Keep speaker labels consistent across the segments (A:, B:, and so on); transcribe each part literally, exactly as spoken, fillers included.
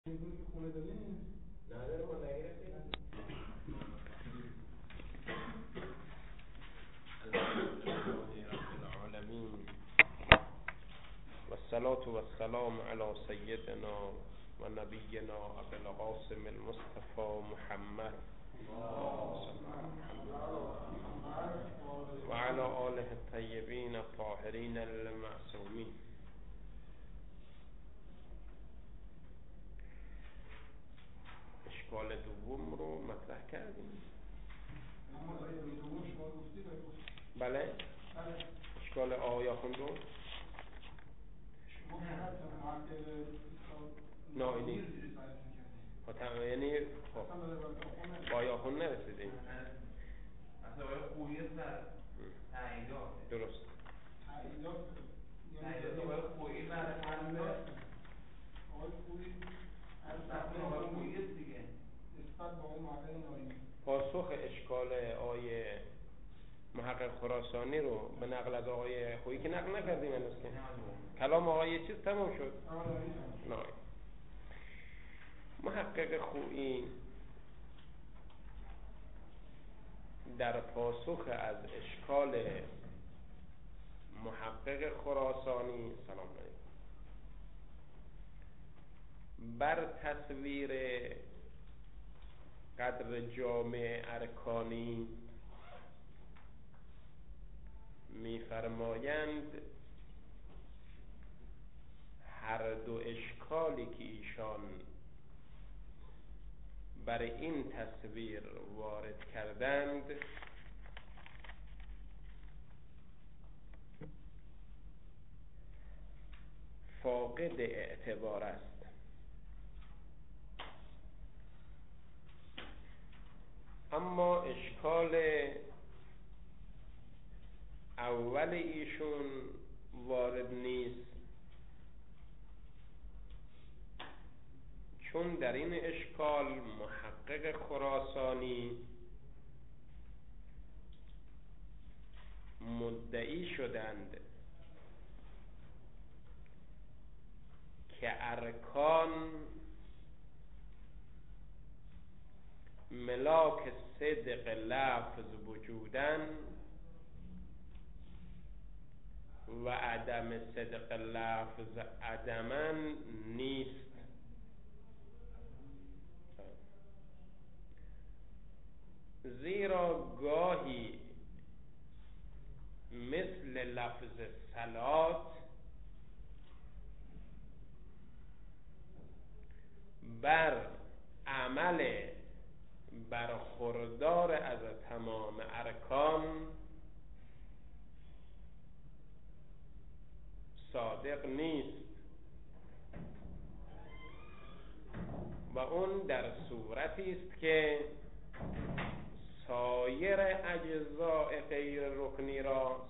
A: می‌کنی که خونه داری نیست؟
B: نداره ما نگرفتیم. العالمین و الصلاة و السلام علی سیدنا و نبینا ابی القاسم المصطفى محمد و علی آله الطیبین الطاهرین المعصومین. اشکال دوم رو مطرح کردیم.
A: اما آیه دوم شما گفتید آیه گفتید
B: بله؟
A: بله.
B: اشکال آیا خوندو؟
A: شما فقط معدل
B: ناینی خب یعنی خب با آیا خون نرسیدیم.
C: اصلا آیه خوییت در تعییدات
B: درست
A: تعییدات
C: تعییدات آیه خوییت در تعییدات
A: آیه خوییت
C: اصلا آیه خوییت دیگه
A: نسبت با اون معدل ناینی.
B: پاسخ اشکال آیه محقق خراسانی رو به نقل از آقای خویی که نقل نکردیم هنوز که کلام آقای چیز تمام شد. نه محقق خویی در پاسخ از اشکال محقق خراسانی سلام علیکم بر تصویر قدر جامع ارکانی می‌فرمایند هر دو اشکالی که ایشان بر این تصویر وارد کردند فاقد اعتبار است. اما اشکال اول ایشون وارد نیست، چون در این اشکال محقق خراسانی مدعی شدند که ارکان ملاک صدق لفظ وجودن و عدم صدق لفظ عدمن نیست. زیرا گاهی مثل لفظ صلات بر عمل برخوردار از تمام ارکان صادق نیست و اون در صورتی است که سایر اجزاء غیر رکنی را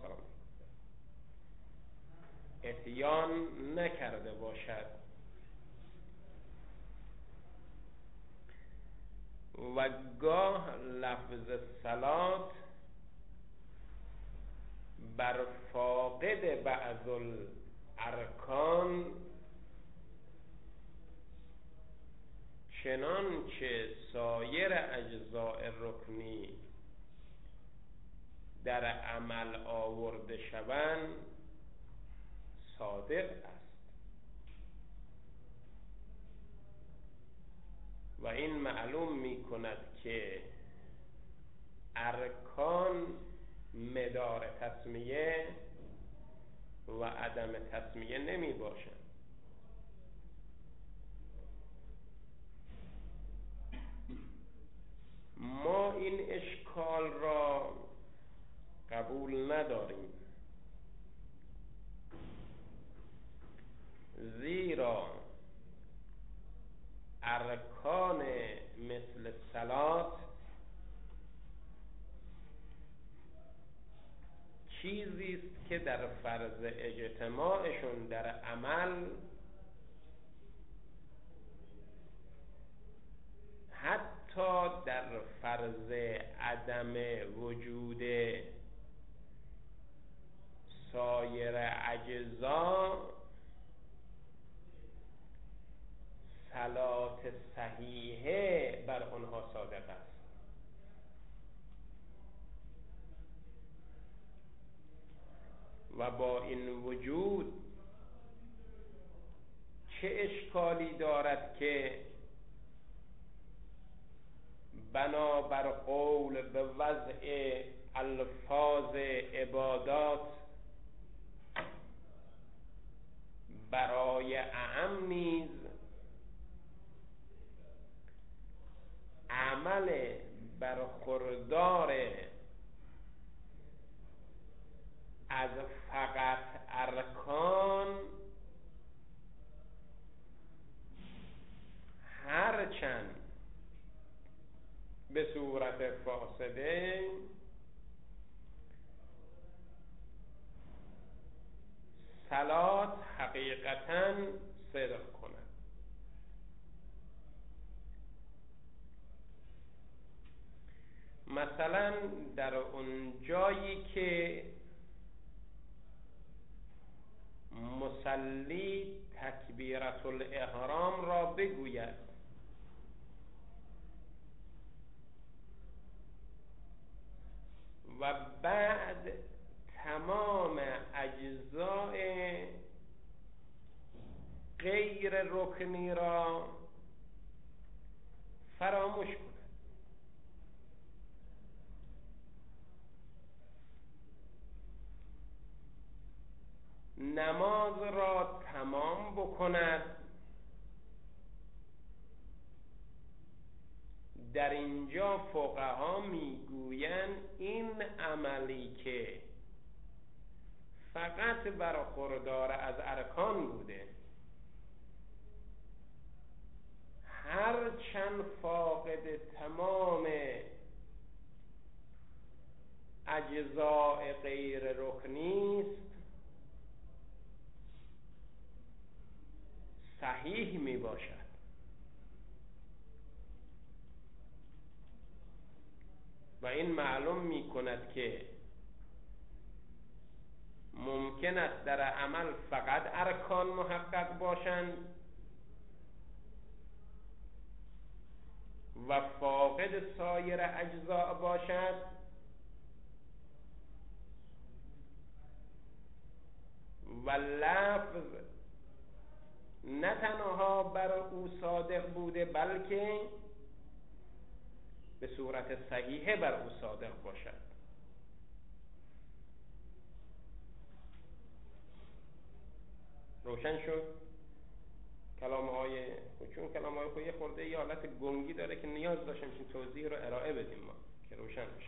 B: اتیان نکرده باشد و گاه لفظ صلات بر فاقد بعض الارکان چنانچه سایر اجزاء رکنی در عمل آورده شوند صادق است و این معلوم می کند که ارکان مدار تسمیه و عدم تسمیه نمی باشند. ما این اشکال را قبول نداریم، زیرا ارکان مثل صلات چیزی است که در فرض اجتماعشون در عمل حتی در فرض عدم وجود سایر اجزا ثلاثه دلالات صحیحه بر آنها صادق است. و با این وجود چه اشکالی دارد که بنابر قول به وضع الفاظ عبادات برای اعم نیز عمل برخوردار از فقط ارکان هرچند به صورت فاسده صلات حقیقتاً صدق کند. مثلا در اون جایی که مصلی تکبیرة الاحرام را بگوید و بعد تمام اجزاء غیر رکنی را فراموش کند. نماز را تمام بکند. در اینجا فقها میگویند این عملی که فقط برخوردار از ارکان بوده هرچند فاقد تمام اجزاء غیر رکنی است صحیح می باشد. و این معلوم می کند که ممکن است در عمل فقط ارکان محقق باشند و فاقد سایر اجزاء باشد و لفظ نه تنها بر او صادق بوده بلکه به صورت صحیحه بر او صادق باشد. روشن شد؟ کلام های چون کلام های خود یه خورده یه حالت گنگی داره که نیاز داشتیم چون توضیح رو ارائه بدیم ما که روشن بشه.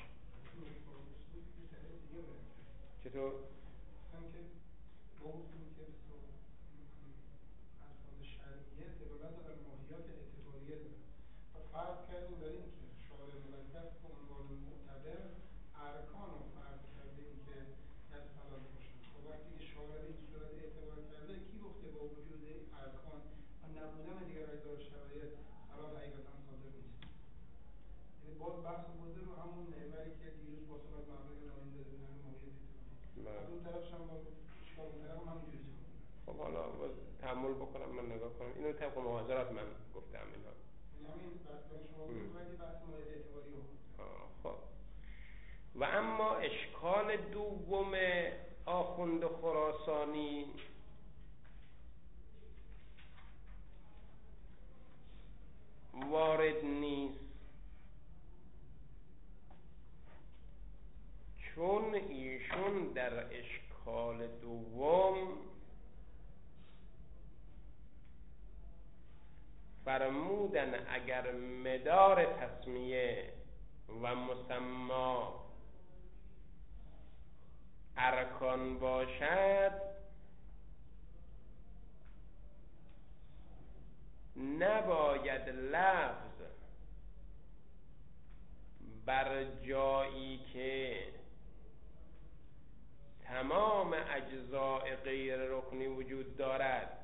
B: چطور؟
A: هم که گفتیم که الفاظ شرعیه دلالت بر ماهیت اعتباریه داره و فرض کردیم در این که شارع مقدس به عنوان معتبر ارکان رو فرض کردیم که در صلات باشن. خب وقتی که شارع به این صورت اعتبار کرده کی گفته با وجود ارکان و نبودن دیگر اجزای شرعیه صلات حقیقتا صادق نیست؟ یعنی باز بحث بوده رو همون محوری که دیروز با صلات معمول نامین داده بودن ماهیت اعتباری از اون طرفش هم با اشکال اون طرف هم همینجوری جواب میدن.
B: خب حالا تحمل بکنم من نگاه کنم اینو طبق مواظرات من گفتم اینا
A: همین بحث شما بود ولی بحث ماهیت اعتباری رو
B: خب. و اما اشکال دوم آخوند خراسانی وارد نیست چون ایشون در اشکال دوم فرمودن اگر مدار تسمیه و مسما ارکان باشد نباید لفظ بر جایی که تمام اجزاء غیر رکنی وجود دارد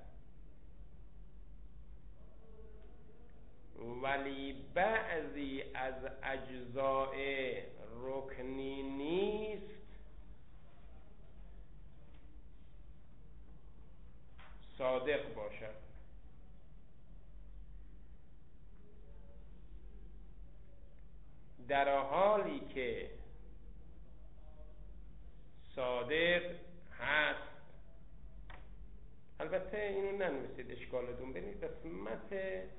B: ولی بعضی از اجزاء رکنی نیست صادق باشد. در حالی که صادق هست. البته اینو ننویسید اشکالتون، ببینید قسمت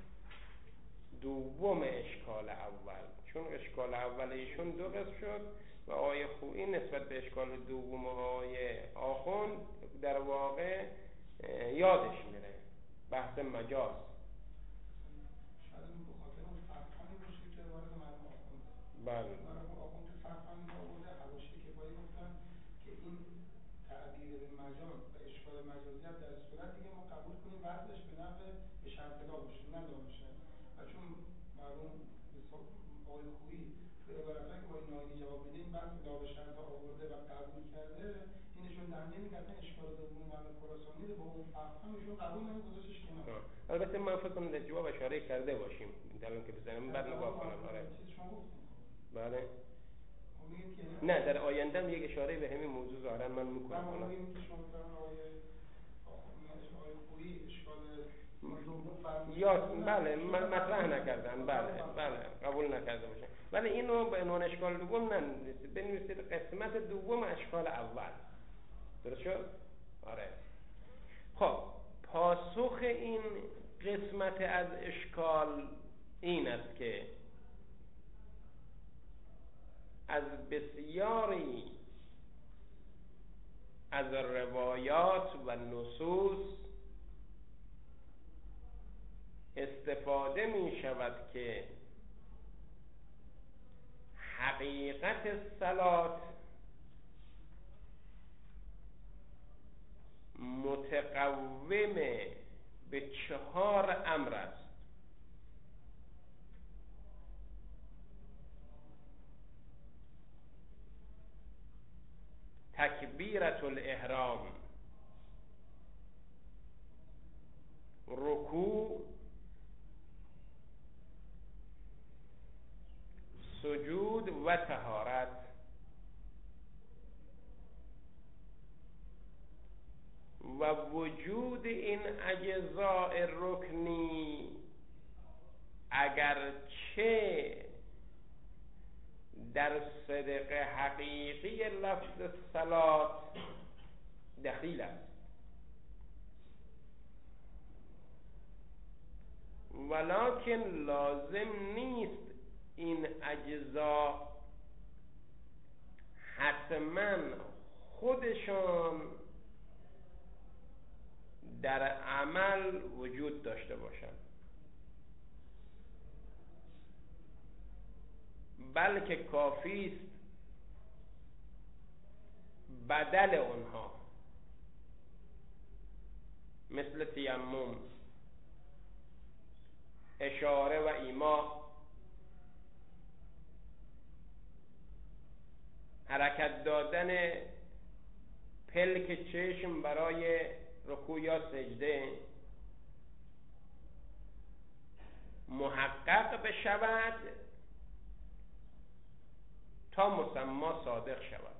B: دوم اشکال اول، چون اشکال اول ایشون دو قسم شد و آقای خویی نسبت به اشکال دوم آقای آخوند در واقع یادش میره بحث مجاز.
A: شاید این به خاطر اون فرقانی باشه که وارد مرحوم آخوند.
B: بله.
A: مرحوم آخوند تو فرقانی که آورده حواشی کفایی گفتن که این تعبیر به مجاز و اشکال مجازیت در صورتی که ما قبول کنیم وضعش به نحو به شرط لا باشه نه لا باشه، و چون مرحوم آقای خویی تو عبارتایی که با این نایدی جواب میده این بحث لا به شرط آورده و قبول کرده، اینشون در نمیگردن اشکال دوم مرحوم خراسانی رو با اون فرق هم ایشون قبول نمیگذاشتش کنار.
B: البته من فکر کنم در جواب اشاره کرده باشیم الان که بزنم بعد نگاه کنم. آره بله. نه در آینده هم یک اشاره به همین موضوع ظاهرا من میکنم.
A: من میگم که شما فرمان آقای آقای خویی اشکال
B: یا بله مطرح نکردن، بله بله قبول نکرده باشن، ولی اینو به عنوان اشکال دوم ننویسید، بنویسید قسمت دوم اشکال اول. درست شد؟ آره. خب پاسخ این قسمت از اشکال این است که از بسیاری از روایات و نصوص استفاده می شود که حقیقت صلات متقوم به چهار امر است. تکبیرة الاحرام، رکوع، سجود و طهارت. و وجود این اجزاء رکنی اگرچه در صدق حقیقی لفظ صلات دخیل است، ولکن لازم نیست این اجزا حتما خودشان در عمل وجود داشته باشند، بلکه کافی است بدل اونها، مثل تیمم، اشاره و ایما، حرکت دادن پلک چشم برای رکوع یا سجده محقق بشود تا مسما صادق شود.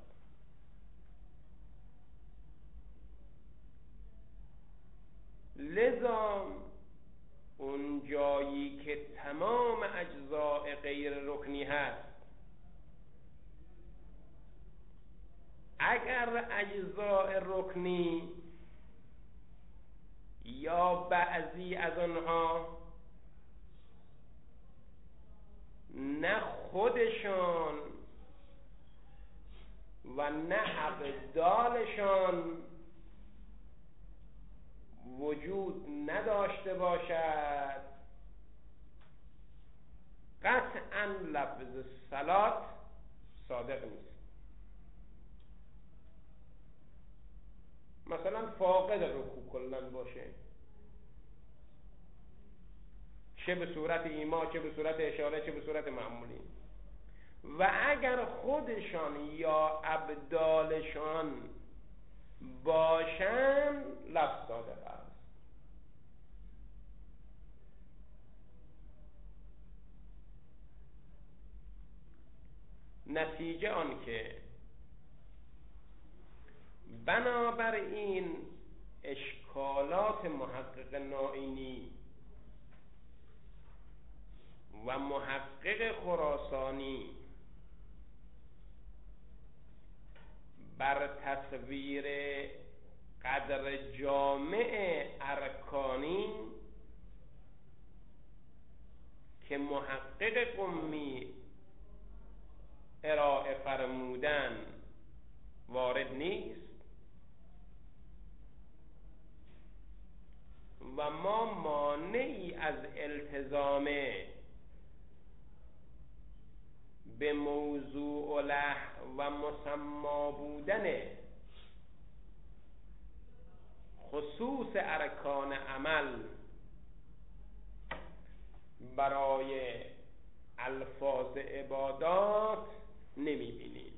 B: لذا اون جایی که تمام اجزاء غیر رکنی هست، اگر اجزاء رکنی یا بعضی از آنها نه خودشان و نه ابدالشان وجود نداشته باشد، قطعا لفظ صلات صادق نیست. مثلا فاقد رکوع کلن باشه، چه به صورت ایما، چه به صورت اشاره، چه به صورت معمولی، و اگر خودشان یا ابدالشان باشن لفظ صادق است. نتیجه آن که بنابراین اشکالات محقق نائینی و محقق خراسانی بر تصویر قدر جامع ارکانی که محقق قمی ارائه فرمودن وارد نیست و ما مانعی از التزام به موضوع له و مسما بودن خصوص ارکان عمل برای الفاظ عبادات نمی بینیم.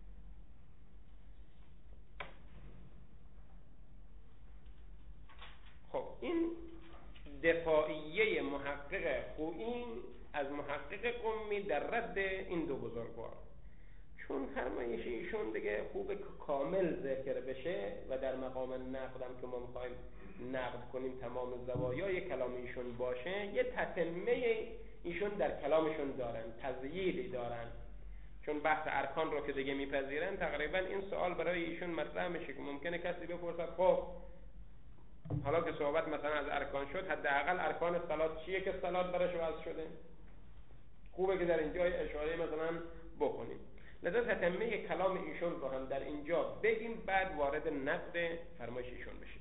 B: خب این دفاعیه محقق خویی از محقق قمی در رد این دو بزرگوار، چون فرمایش ایشون دیگه خوب کامل ذکر بشه و در مقام نقدم که ما میخوایم نقد کنیم تمام زوایای کلام ایشون باشه، یه تتمه ایشون در کلامشون دارن، تزییدی دارن، چون بحث ارکان رو که دیگه میپذیرن تقریبا این سوال برای ایشون مطرح میشه که ممکنه کسی بپرسد خب حالا که صحبت مثلا از ارکان شد، حداقل ارکان صلات چیه که صلات برش وضع شده؟ خوبه که در اینجا اشاره مثلا بکنیم. لذا تتمه کلام ایشون رو هم در اینجا بگیم، بعد وارد نقد فرمایش ایشون بشیم.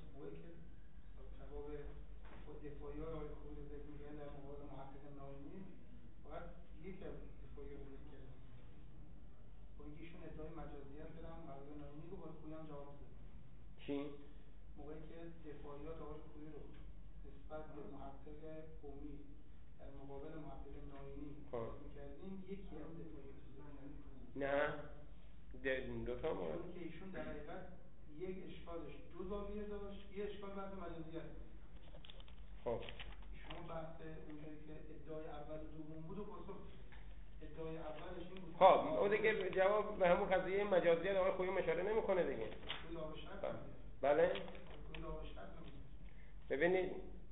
A: دفاعی های آقای خوبی رو ذکر می‌کنن در مقابل محقق ناینی، فقط یک از دفاعی رو ذکر کردن. با اینکه ایشون ادعای مجازیت دارن، محقق ناینی رو با خوبی هم جواب داد.
B: چی؟
A: موقعی که دفاعیات آقای خوبی رو نسبت به محقق قمی در مقابل محقق ناینی ذکر می‌کردیم، یکی از دفاعیات رو ذکر کردیم.
B: نه، دو تا مورد.
A: چون که ایشون در حقیقت یک اشکالش دو زاویه داشت، یک اشکال بحث مجازیت.
B: خب
A: شما بحث اونجایی که ادعای اول و دوم بود و پاسخ ادعای اولش این بود.
B: خب اون دیگه جواب به همون قضیه مجازیت آقای خویی اشاره نمیکنه دیگه.
A: خویی لاغ شرط.
B: بله.
A: خویی لاغ شرط.
B: ببینید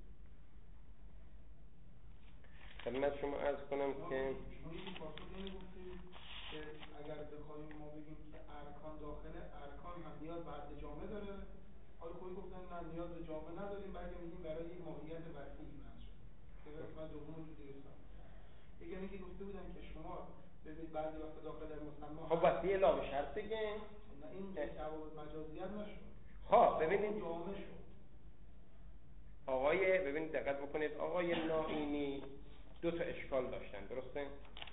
B: خدمت شما عرض کنم که
A: شما این پاسخ نمیگفتید که اگر بخوایم ما بگیم که ارکان داخل ارکان هم نیاز به جامعه داره، آقای خویی گفتن نه نیاز به جامعه نداریم، بلکه میگیم برای یک ماهیت وسیع بحث شد که قسمت دوم رو دیگه ساخت. دیگه میگه گفته بودن که شما ببینید بعضی وقت داخل در مسما
B: خب وسیع لاغ شرط دیگه،
A: نه این جواب مجازیت نشد.
B: خب ببینید
A: جامعه شد.
B: آقای ببینید دقت بکنید، آقای ناینی دو تا اشکال داشتن، درسته؟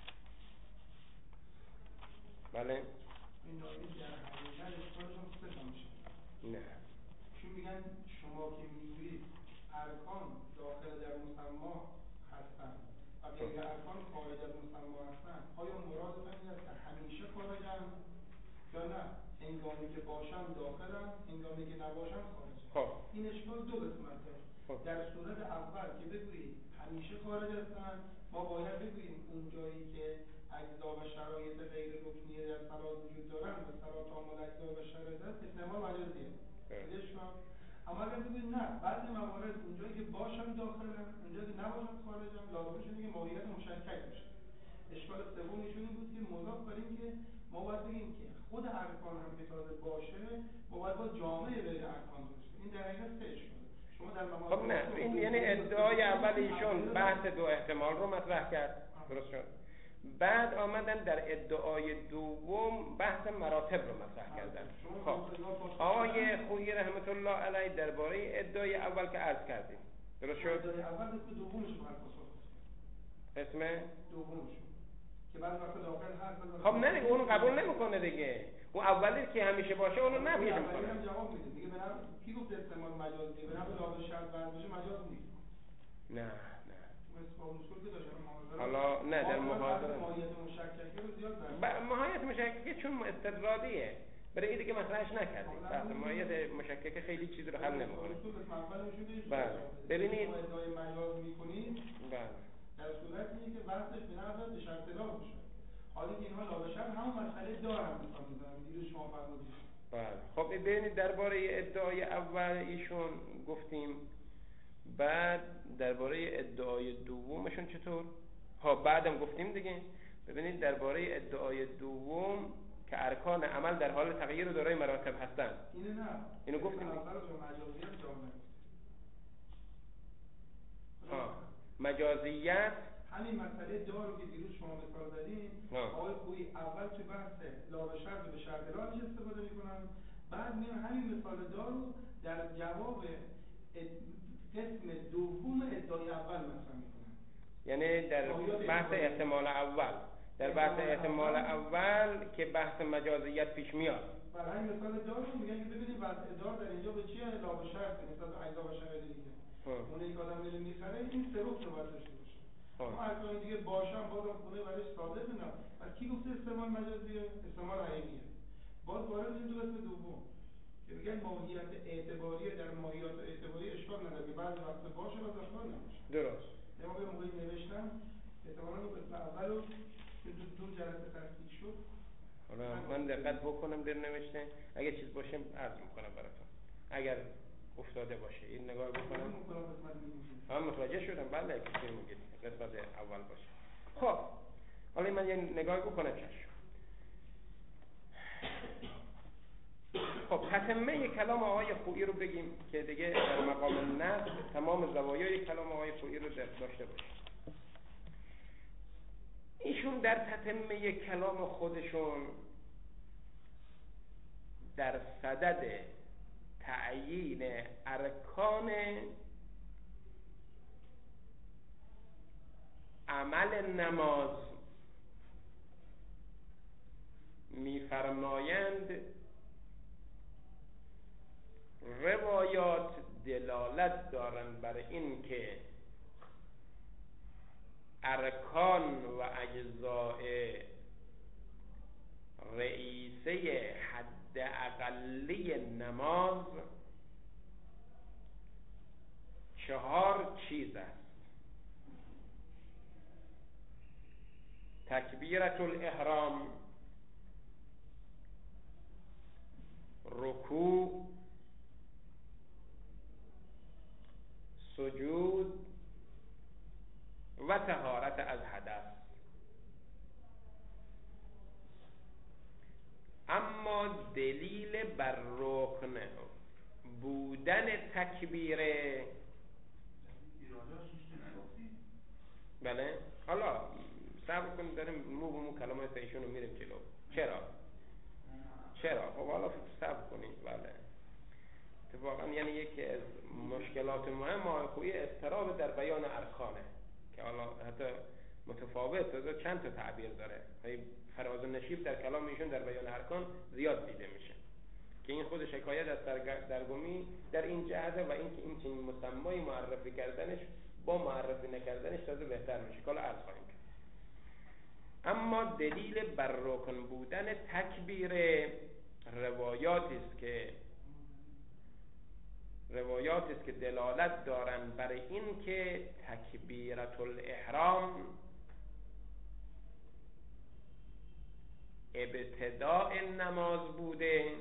B: بله؟
A: این ناینی در حقیقت اشکالشون سه تا میشه.
B: نه.
A: چون میگن شما که میگویید ارکان داخل در مسما هستن و غیر ارکان خارج از مسما هستن، آیا مرادتون این است که همیشه خارجن یا نه هنگامی که باشن داخلن، هنگامی که نباشن خارجن؟
B: خب
A: این اشکال دو قسمت داره. در صورت اول که بگویید همیشه خارج هستن، ما باید بگوییم اون جایی که اجزا و شرایط غیر رکنیه در صلات وجود دارن و صلات عامل اجزا و شرایط هست، استعمال مجازیه. اما اگر بگویید نه بعضی موارد اونجایی که باشن داخلن، اونجایی که نباشن خارجن، لازمه شده که ماهیت مشکک بشه. اشکال سوم ایشون این بود که مضاف بر این که ما باید بگیم که خود ارکان هم که تازه باشه، ما باید با جامعه غیر ارکان باشه. این در حقیقت سه اشکاله. شما در مقام
B: خب نه این یعنی ادعای اول ایشون بحث دو احتمال رو مطرح کرد، درست شد. بعد آمدن در ادعای دوم بحث مراتب رو مطرح کردن. خب آقای خویی رحمت الله علیه درباره ادعای اول که عرض کردیم، درست شد؟
A: ادعای اول که دومش رو پاسخ
B: اسم
A: دومش که بعد وقت داخل هست.
B: خب نه اون قبول نمیکنه دیگه. اون اولی که همیشه باشه اونو نفی میکنه.
A: اولی جواب میده دیگه. بنابراین کی گفت استعمال مجازیه؟ بنابراین لاغ شرط ورزش مجاز نیست.
B: نه نه
A: حالا
B: نه در محاضره
A: ماهیت مشککه رو زیاد داریم.
B: ماهیت مشککه چون استدرالیه، برای این دیگه مطرحش نکردیم. بحث ماهیت مشککه خیلی چیز رو حل نمیکنه. بله ببینید
A: ادعای مجاز میکنید،
B: بله
A: در صورتی که وصلش به نظر به شرط لا باشه. حالا که اینها لا بشن همون مسئله دارن مثلا میذارن دیروز شما فرمودید.
B: بله خب ببینید درباره ادعای اول ایشون گفتیم، بعد درباره ادعای دومشون چطور؟ ها بعدم گفتیم دیگه. ببینید درباره ادعای دوم که ارکان عمل در حال تغییر و دارای مراتب هستند.
A: اینو نه
B: اینو گفتیم.
A: اول رو مجازیت جامعه
B: ها مجازیت
A: همین مسئله دارو که دیروز شما مثال زدین آقای خویی اول تو بحث لا شرط به شرط لا استفاده میکنن، بعد میان همین مثال دارو در جواب قسم دوم ادعای اول مطرح میکنن.
B: یعنی در بحث احتمال اول در بحث احتمال اول که بحث مجازیت پیش میاد.
A: برای همین مثال دارو میگن که ببینید وضع دار در اینجا به چیه؟ لا به شرط مثلا اجزا و شرایط دیگه. اون یک آدم میره میخره این سه رکن رو باید داشته باشه. اما ارکان دیگه باشن بازم خونه برایش صادق نه. پس کی گفته استعمال مجازیه؟ استعمال حقیقیه. باز وارد این دو قسم دوم که میگن ماهیت اعتباری در ماهیت اعتباری اشکال نداره که بعضی وقت باشه و اشکال نباشه.
B: درست.
A: اما به موقعی نوشتم احتمالاً اون قسم اولو که دو, دو جلسه تحقیق شد.
B: حالا من دقت بکنم در نوشته، اگه چیز باشه عرض میکنم براتون. اگر افتاده باشه این نگاه بکنم. هم متوجه شدم بله که چی میگید قسمت اول باشه. خب حالا من یه نگاه بکنم چشم. خب تتمه کلام آقای خویی رو بگیم که دیگه در مقام نقد تمام زوایای کلام آقای خویی رو داشته باشیم. ایشون در تتمه کلام خودشون در صدد تعیین ارکان عمل نماز می‌فرمایند روایات دلالت دارند بر این که ارکان و اجزاء رئیسه حد اقلی نماز چهار چیز است: تکبیرة الاحرام، رکوع، سجود و طهارت از حدث. اما دلیل بر رکن بودن تکبیره بله حالا صبر کنید داریم مو به مو کلمات ایشونو میریم جلو. چرا؟ چرا؟ خب حالا صبر کنید. بله اتفاقا یعنی یکی از مشکلات مهم آقای خویی اضطراب در بیان ارکانه که حالا حتی متفاوت از چند تا تعبیر داره. فراز و نشیب در کلام ایشون در بیان ارکان زیاد دیده میشه که این خودش حکایت از درگمی در این جهته و اینکه این چنین مسمایی معرفی کردنش با معرفی نکردنش تازه بهتر میشه که حالا عرض خواهیم کرد. اما دلیل بر رکن بودن تکبیر روایاتی است که روایاتی است که دلالت دارند بر این که تکبیرة الاحرام ابتداء نماز بوده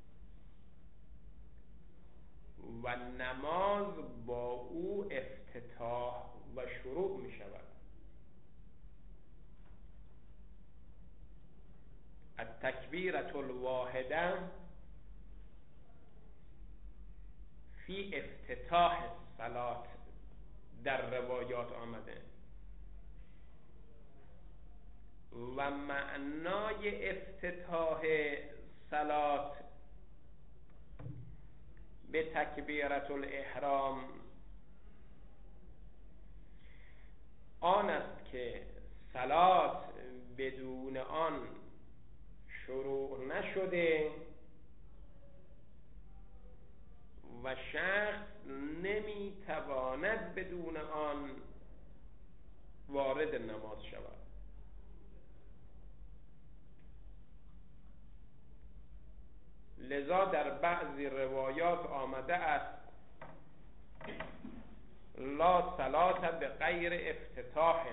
B: و نماز با او افتتاح و شروع می شود. التکبیرة الواحده فی افتتاح الصلاة در روایات آمده و معنای افتتاح صلاة به تکبیرة الاحرام آن است که صلاة بدون آن شروع نشده و شخص نمیتواند بدون آن وارد نماز شود. لذا در بعضی روایات آمده است لا صلاة بغیر افتتاح،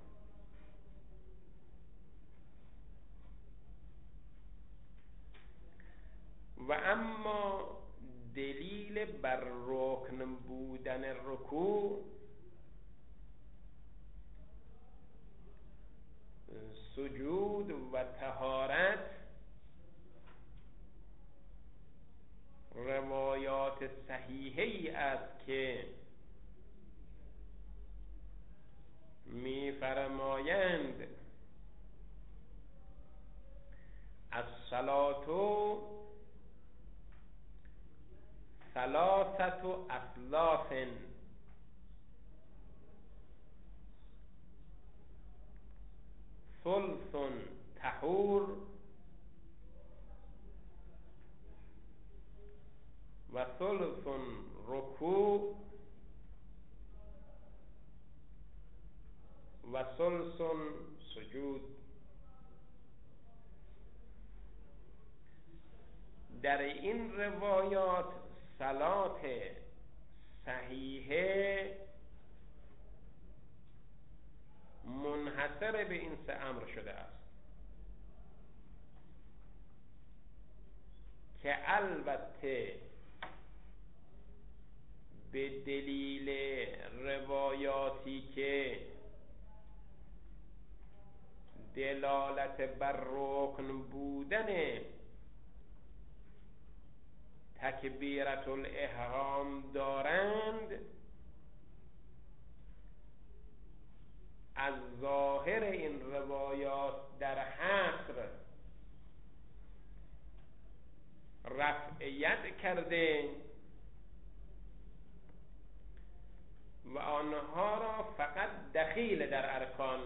B: و اما دلیل بر رکن بودن رکوع، سجود و طهارت روایات صحیحی است که می‌فرمایند الصلاة ثلاثة اثلاث ثلث طهور و ثلث رکوع و ثلث سجود. در این روایات صلات صحیحه منحصر به این سه امر شده است که البته به دلیل روایاتی که دلالت بر رکن بودن تکبیرت الاحرام دارند، از ظاهر این روایات در حصر رفعیت کرده و آنها را فقط دخیل در ارکان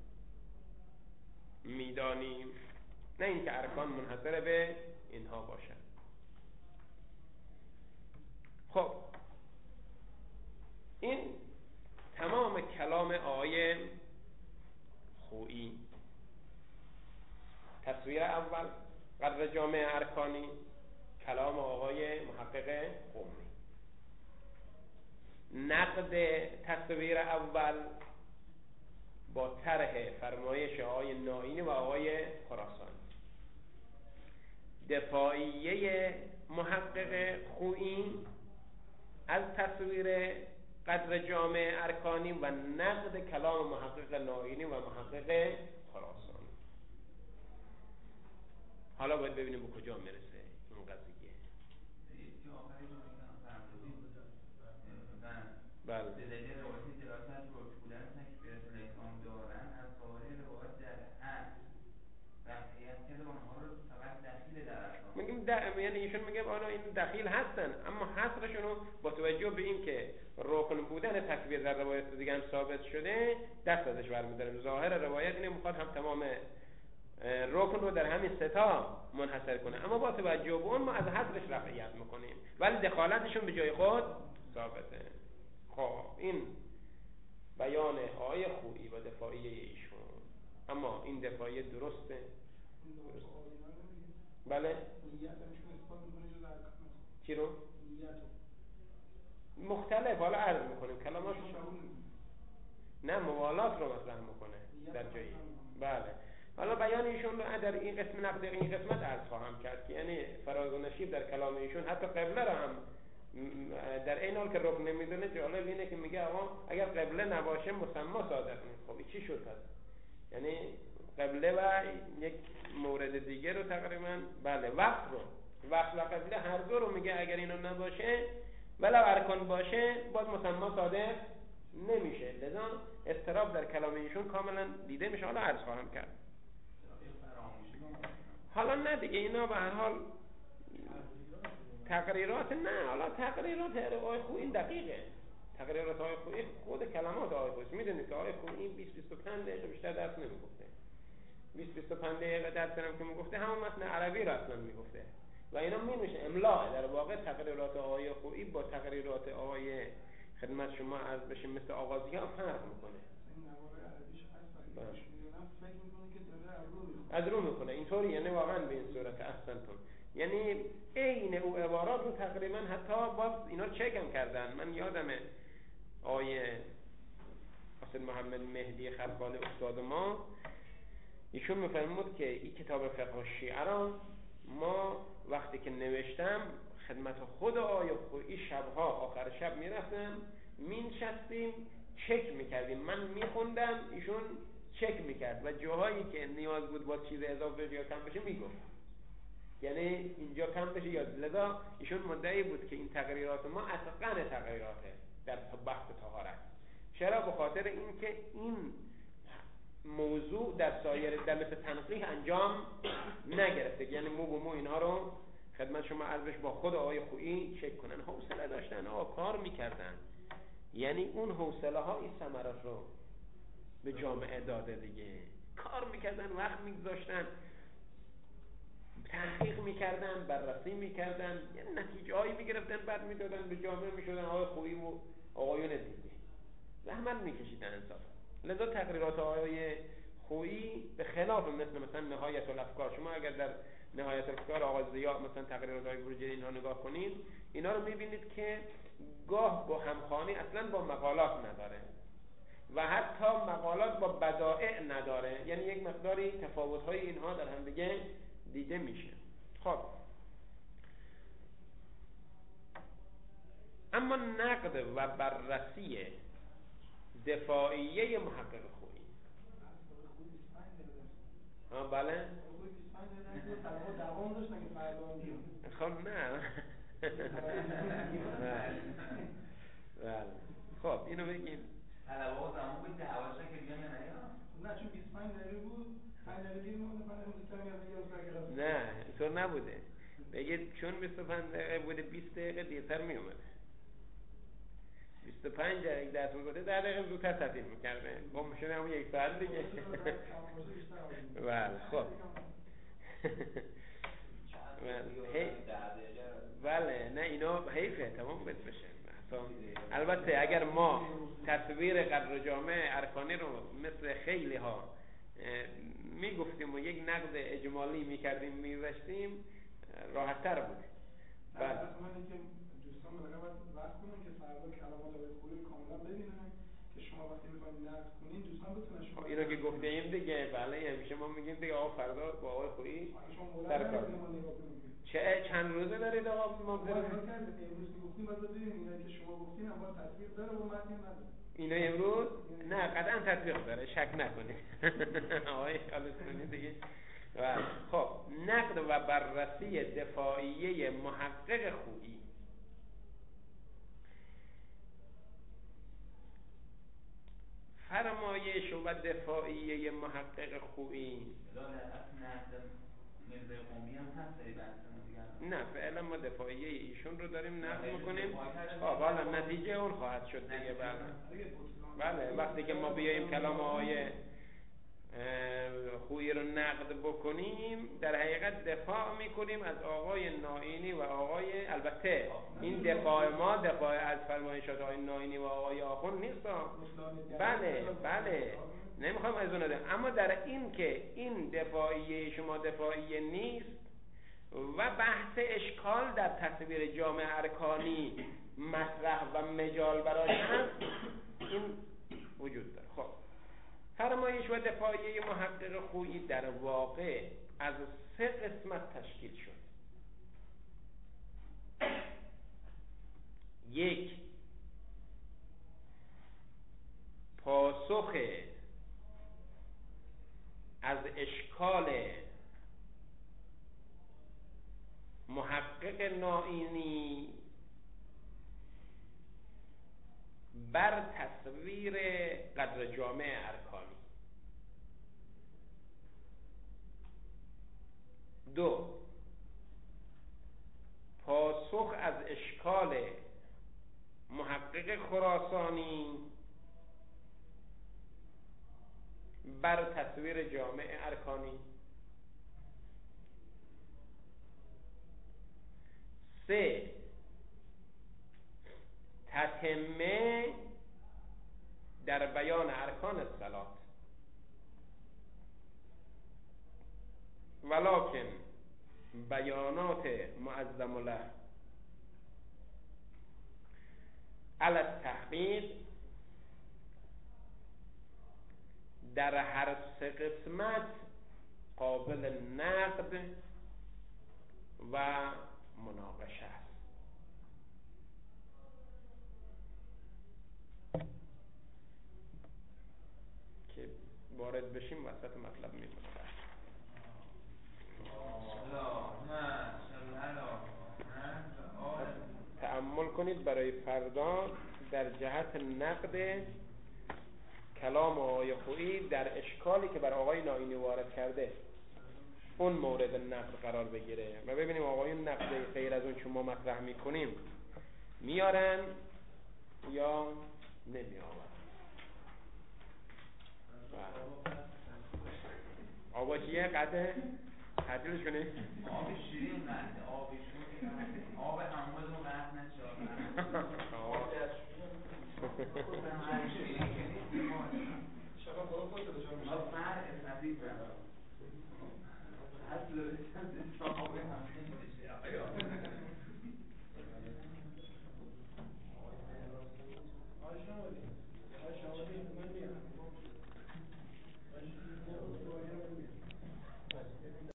B: میدانیم، نه اینکه ارکان منحصر به اینها باشد. خب این تمام کلام آیه خویی. تصویر اول قدر جامع ارکانی، کلام آقای محقق قمی. نقد تصویر اول با طرح فرمایش آقای نائینی و آقای خراسانی. دفاعیه محقق خویی از تصویر قدر جامع ارکانی و نقد کلام محقق نائینی و محقق خراسانی. حالا باید ببینیم به کجا میرسه این قضیه. بله.
C: به دلیل روایتی دراست روش بودن تکبیرت الاحرام دارن، از ظاهر روایت در حد رفعیت کرده آنها رو فقط دخیل در ارکان.
B: میگیم د... یعنی ایشون میگه آنها این دخیل هستن، اما حصرشون رو با توجه به این که رکن بودن تکبیر در روایت دیگه هم ثابت شده دست ازش برمی‌داریم. ظاهر روایت اینه میخواد هم تمام رکن رو در همین ستا منحصر کنه، اما با توجه به اون ما از حصرش رفعیت میکنیم، ولی دخالتشون به جای خود ثابته. خب این بیان آیه خویی و دفاعیه ایشون. اما این دفاعیه درسته؟ درسته. بله؟
A: نیت همشون اثبات میکنه جز ارکان.
B: چی رو؟
A: نیت رو
B: مختلف حالا عرض میکنیم کلاماش نه موالات رو مطرح میکنه در جایی. بله. حالا بیان ایشون رو در این قسم نقد این قسمت عرض خواهم کرد که یعنی فراز و نشیب در کلام ایشون حتی قبله رو هم در این حال که رکن نمیدونه. جالب اینه که میگه آقا اگر قبله نباشه مسما صادق نیست. خب چی شد پس؟ یعنی قبله و یک مورد دیگه رو تقریبا بله وقت رو وقت و قبله هر دو رو میگه اگر اینو نباشه ولو ارکان باشه باز مسما صادق نمیشه. لذا اضطراب در کلام ایشون کاملا دیده میشه. حالا عرض خواهم کرد. حالا نه دیگه اینا به هر حال تقریرات نه حالا تقریرات آقای خویی این دقیقه. تقریرات آقای خویی خود کلمات آقای خویی. میدونید که آقای خویی بیست بیست و پنج دقیقه بیشتر درس نمیگفته. بیست بیست و پنج دقیقه درس هم که میگفته همون متن عربی رو اصلا میگفته و اینا میمیشه املا. در واقع تقریرات آقای خویی با تقریرات آقای خدمت شما عرض بشه مثل آغازی ها فرق میکنه.
A: این نوار عربیش هست اگه میدونم فکر میکنه که داره از رو میکنه.
B: از رو میکنه اینطوری، یعنی واقعا به این صورت احسنتون. یعنی عین او عبارات رو تقریبا حتی باز اینا رو چک هم کردن. من یادمه آیه حسین محمد مهدی خلقال استاد ما ایشون میفرمود که این کتاب فقه شیعه را ما وقتی که نوشتم خدمت خود آیه خویی شبها آخر شب میرفتم مینشستیم چک میکردیم. من میخوندم ایشون چک میکرد و جاهایی که نیاز بود با چیز اضافه یا کم بشه میگفت. یعنی اینجا کم بشه یا لذا ایشون مدعی بود که این تغییرات ما اتقن تغییراته در بحث طهارت. چرا؟ به خاطر اینکه این موضوع در سایر در مثل تنقیح انجام نگرفته، یعنی مو به مو اینها رو خدمت شما عرضش با خود آقای خویی چک کنن. حوصله داشتن، آقا کار میکردن، یعنی اون حوصله ها این ثمرات رو به جامعه داده دیگه. کار میکردن، وقت میگذاشتن، تحقیق میکردن، بررسی میکردن، یعنی نتیجه هایی میگرفتن، بعد میدادن به جامعه، میشدن آقای خویی و آقایون دیگه. زحمت میکشیدن انصافا. لذا تقریرات آقای خویی به خلاف مثل مثلا نهایت الافکار، شما اگر در نهایت الافکار آقای ضیاء مثلا تقریرات آقای بروجردی اینها نگاه کنید، اینا رو میبینید که گاه با همخوانی اصلا با مقالات نداره و حتی مقالات با بدائع نداره، یعنی یک مقداری تفاوت‌های اینها در هم دیگه دیده میشه. خب اما نقد و بررسی دفاعیه محقق خویی، ها بله خب نه بله خب اینو بگیم
C: طلبه ها زمان بود دعواشن که بیان یا نه
A: نه چون بیست و پنج دقیقه بود پنج دقیقه دیر مونده پنج دقیقه
B: نه اینطور نبوده، بگید چون بیست و پنج دقیقه بوده بیست دقیقه دیرتر می اومده، بیست و پنج دقیقه درس میگفته ده دقیقه زودتر تعطیل میکرده، با شده همون یک ساعت دیگه. بله خب بله نه اینا حیفه تمام بد بشه. البته اگر ما تصویر قدر جامع ارکانی رو مثل خیلی ها میگفتیم و یک نقد اجمالی میکردیم میوشتیم راحت تر بود.
A: بله من اینکه دوستان بالاخره باید وقت کنن که فردا کلمات آقای خویی کاملا ببینن که شما وقتی میخواید نقد کنین دوستان بتونن شما
B: اینو که گفتیم دیگه. بله همیشه ما میگیم دیگه آقا فردا با آقای خویی در کار. چه چند روزه دارید آقا ما
A: امروز که گفتیم باید ببینیم اینایی که شما گفتین هم با تطبیق داره و متن نداره.
B: اینا امروز نه قطعا تطبیق داره، شک نکنید. آقای خالصونی دیگه. و خب نقد و بررسی دفاعیه محقق خویی. فرمایش و دفاعیه محقق خویی
C: مرزای قومی هم هست داری بحثمون دیگه؟
B: نه فعلا ما دفاعیه ایشون رو داریم نقد میکنیم. خب حالا نتیجه اون خواهد شد دیگه. بله بله وقتی که ما بیاییم کلام آقای خویی رو نقد بکنیم در حقیقت دفاع میکنیم از آقای نائینی و آقای، البته این دفاع ما دفاع از فرمایشات آقای نائینی و آقای آخوند نیست. بله بله نمیخوام از اون ندارم، اما در این که این دفاعیه شما دفاعیه نیست و بحث اشکال در تصویر جامع ارکانی مطرح و مجال براش هست این وجود داره. خب فرمایش و دفاعیه محقق خویی در واقع از سه قسمت تشکیل شد. یک، پاسخ از اشکال محقق نائینی بر تصویر قدر جامع ارکانی. دو، پاسخ از اشکال محقق خراسانی بر تصویر جامع ارکانی. سه، تتمه در بیان ارکان الصلاة ولکن بیانات معظم له علی التحقیق در هر سه قسمت قابل نقد و مناقشه است. که وارد بشیم وسط مطلب میمونه. تأمل کنید برای فردا در جهت نقد کلام آقای خویی در اشکالی که بر آقای نائینی وارد کرده اون مورد نقد قرار بگیره و ببینیم آقایون نقد غیر از اون که ما مطرح میکنیم میارن یا نمیآورن. آبا چیه؟ قده؟ تعدیلش کنی؟
C: آب شیرین قده، آب شیرین، آب حمود رو قد نشد. آب شیرین کنید
A: شما برو خود رو جا میشه
C: ما فرق نزید برم اصل رسند آب همین بشه